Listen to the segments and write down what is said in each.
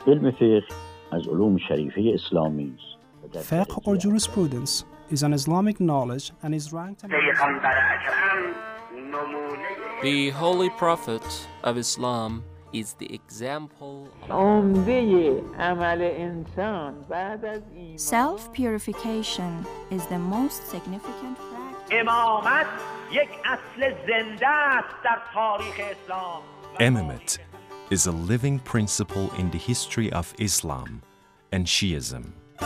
علم فقه از علوم شریفه اسلامی است. Fiqh or jurisprudence is an Islamic knowledge and is ranked The Holy Prophet of Islam is the example Self-purification is the most significant practice. Imamate is a living principle in the history of Islam and Shiism.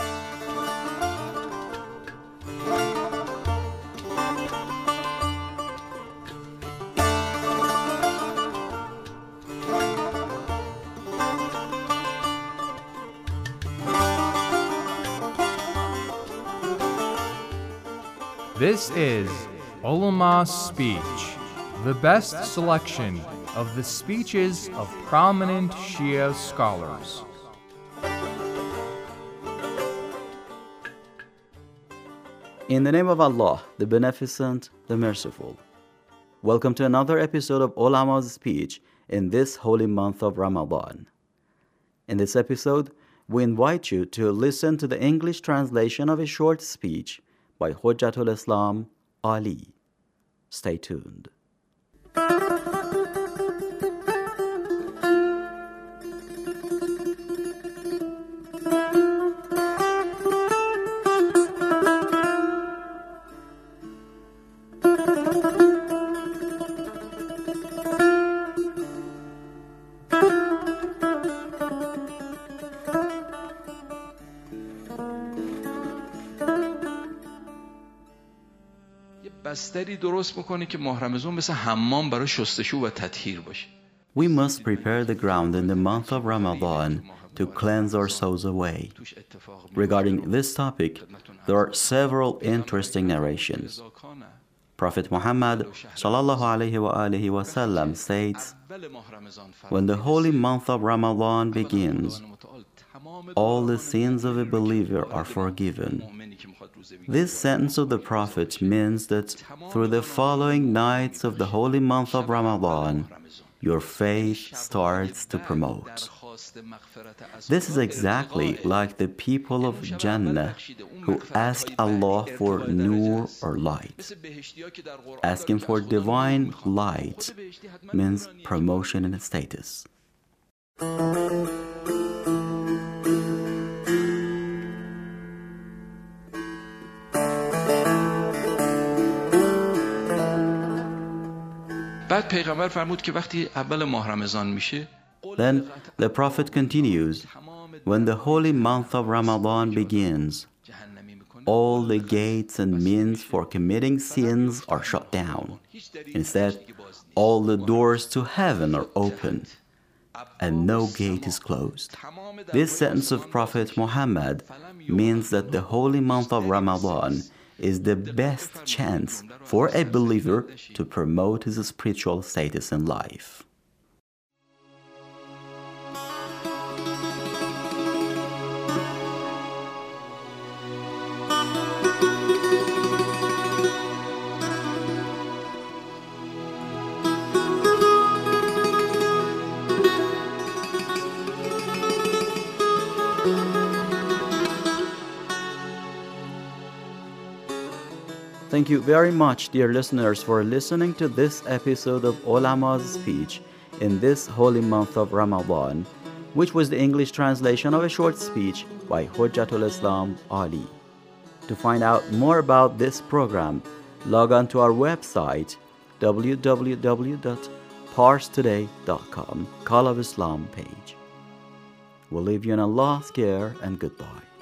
This is Ulama's Speech, the best selection of the speeches of prominent Shia scholars. In the name of Allah, the Beneficent, the Merciful. Welcome to another episode of Ulama's Speech in this holy month of Ramadan. In this episode, we invite you to listen to the English translation of a short speech by Hujjatul Islam Ali. Stay tuned. بستری درست بکنی که ماه رمضان مثل حمام برای شستشو و تطهیر باشه. We must prepare the ground in the month of Ramadan to cleanse our souls away. Regarding this topic, there are several interesting narrations. Prophet Muhammad sallallahu alaihi wasallam states, when the holy month of Ramadan begins, all the sins of a believer are forgiven. This sentence of the Prophet means that through the following nights of the holy month of Ramadan, your faith starts to promote. This is exactly like the people of Jannah who ask Allah for nur or light. Asking for divine light means promotion in status. بعد پیغمبر فرمود که وقتی اول ماه رمضان میشه Then the Prophet continues, when the holy month of Ramadan begins, all the gates and means for committing sins are shut down. Instead, all the doors to heaven are open, and no gate is closed. This sentence of Prophet Muhammad means that the holy month of Ramadan is the best chance for a believer to promote his spiritual status in life. Thank you very much, dear listeners, for listening to this episode of Ulama's Speech in this holy month of Ramadan, which was the English translation of a short speech by Hujjatul Islam Ali. To find out more about this program, log on to our website www.parstoday.com, Call of Islam page. We'll leave you in Allah's care and goodbye.